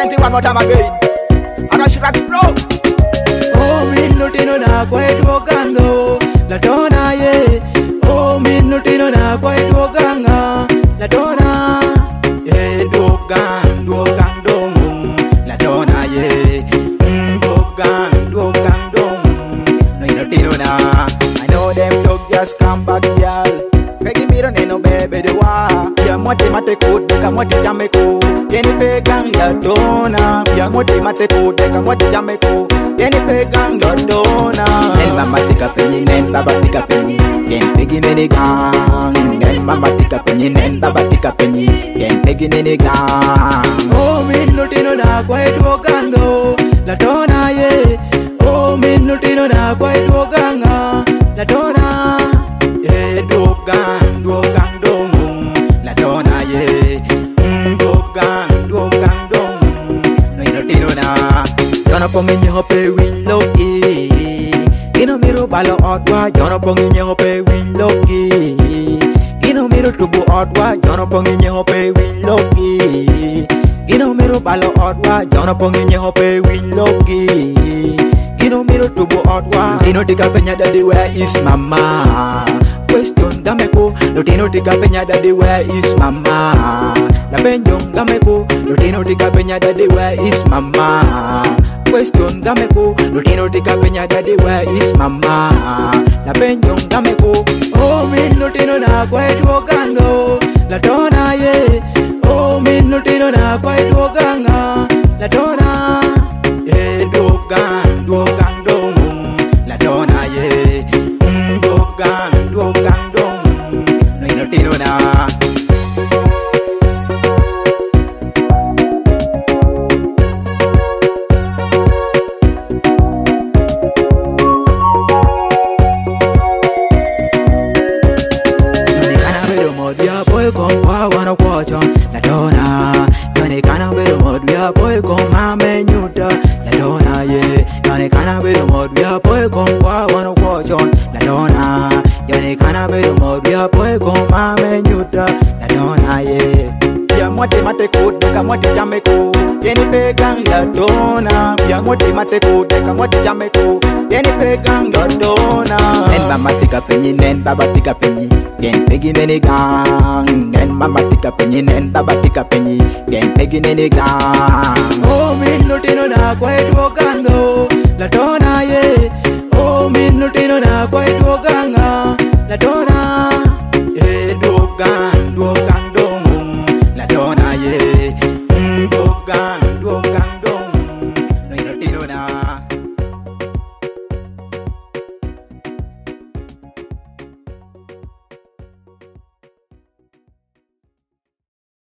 20 one more time again. Arash Rax Pro. Oh, minutino na kwa edwogando latona ye. Oh, minutino na kwa edwoganga latona edwogando latona ye. Edwogando minutino na. I know them dog just come back, y'all. Pegi miro neno bebe de wa. Pia mwati mate kudeka mwati jameko. Yeni pegang la dona. Pia mwati mate kudeka mwati jameko. Yeni pegang la dona. Nen mama tika penyi, nen baba tika penyi. Yen pegi nene gang. Nen mama tika penyi, nen baba tika penyi. Yen pegi nene gang. Oh, minutino na kwa edwogando latona ye. Oh, minutino na kwa edwoganga latona edwogando latona ye. Edwogando no inutino na. Jono pongi hope willow e. Ino miro balo odwa jono pongi hope willow e. Ino miro tubu odwa jono pongi hope willow e. Ino miro balo odwa jono pongi hope willow e. Ino miro tubu odwa. Ino tika penya daddy where is mama? Question gameko. Lotino tika penya daddy where is mama? La penjong gameko. Lotino tika penya daddy where is mama? Question gameko. Lotino tika penya daddy where is mama? La penjong gameko. Oh, minutino na kwa edwogando latona ye. Oh, minutino na kwa edwoganga latona edwogando latona ye. Edwogando no inutino na. Dia boy come wa wanna watch on la dona. Johnny kana bedo mod dia boy come ma menyuta la dona ye. Johnny kana bedo mod dia boy come wa wanna watch on la dona. Johnny kana bedo mod dia boy come ma menyuta la dona ye. Pia mwati mate kudeka mwati jameko. Yeni pegang la dona. Pia mwati mate kudeka mwati jameko. Yeni pegang la dona. Nen mama tika penyi, nen baba tika penyi. Yen pegi nene gang. Nen mama tika penyi, nen baba tika penyi. Yen pegi nene gang. Oh, minutino na kwa edwogando latona ye. Oh, minutino na kwa edwoganga latona edwogando